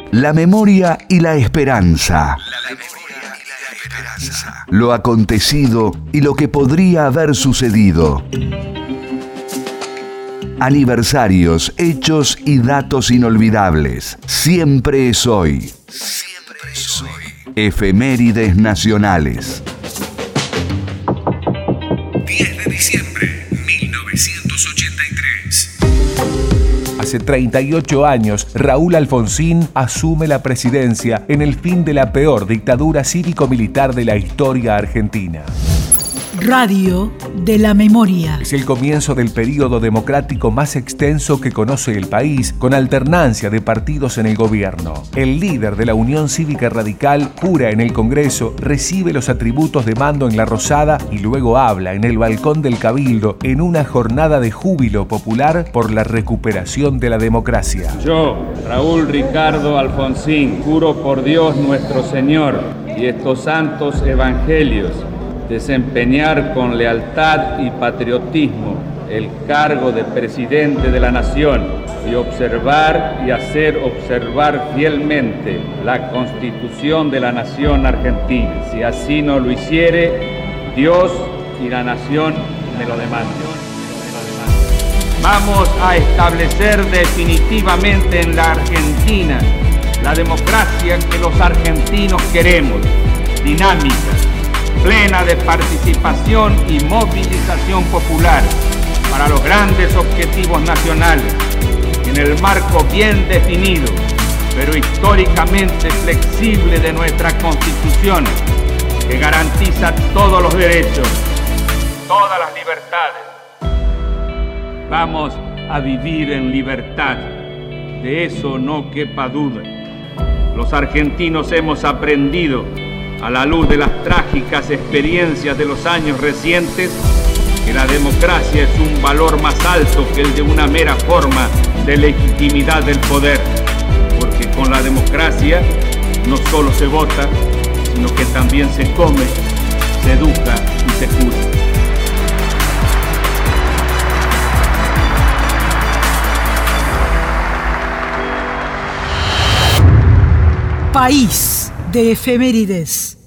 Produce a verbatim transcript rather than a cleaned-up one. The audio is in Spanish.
La memoria y la esperanza. La memoria y la esperanza. Lo acontecido y lo que podría haber sucedido. Aniversarios, hechos y datos inolvidables. Siempre es hoy. Siempre es hoy. Efemérides nacionales. diez de diciembre de mil novecientos ochenta y tres. Hace treinta y ocho años, Raúl Alfonsín asume la presidencia en el fin de la peor dictadura cívico-militar de la historia argentina. Radio de la Memoria. Es el comienzo del período democrático más extenso que conoce el país, con alternancia de partidos en el gobierno. El líder de la Unión Cívica Radical jura en el Congreso, recibe los atributos de mando en la Rosada y luego habla en el balcón del Cabildo en una jornada de júbilo popular por la recuperación de la democracia. Yo, Raúl Ricardo Alfonsín, juro por Dios nuestro Señor y estos santos evangelios desempeñar con lealtad y patriotismo el cargo de presidente de la nación y observar y hacer observar fielmente la Constitución de la nación argentina. Si así no lo hiciere, Dios y la nación me lo demandan. Vamos a establecer definitivamente en la Argentina la democracia que los argentinos queremos, dinámica, plena de participación y movilización popular para los grandes objetivos nacionales, en el marco bien definido, pero históricamente flexible de nuestra Constitución, que garantiza todos los derechos, todas las libertades. Vamos a vivir en libertad, de eso no quepa duda. Los argentinos hemos aprendido, a la luz de las trágicas experiencias de los años recientes, que la democracia es un valor más alto que el de una mera forma de legitimidad del poder, porque con la democracia no solo se vota, sino que también se come, se educa y se cura. País de efemérides.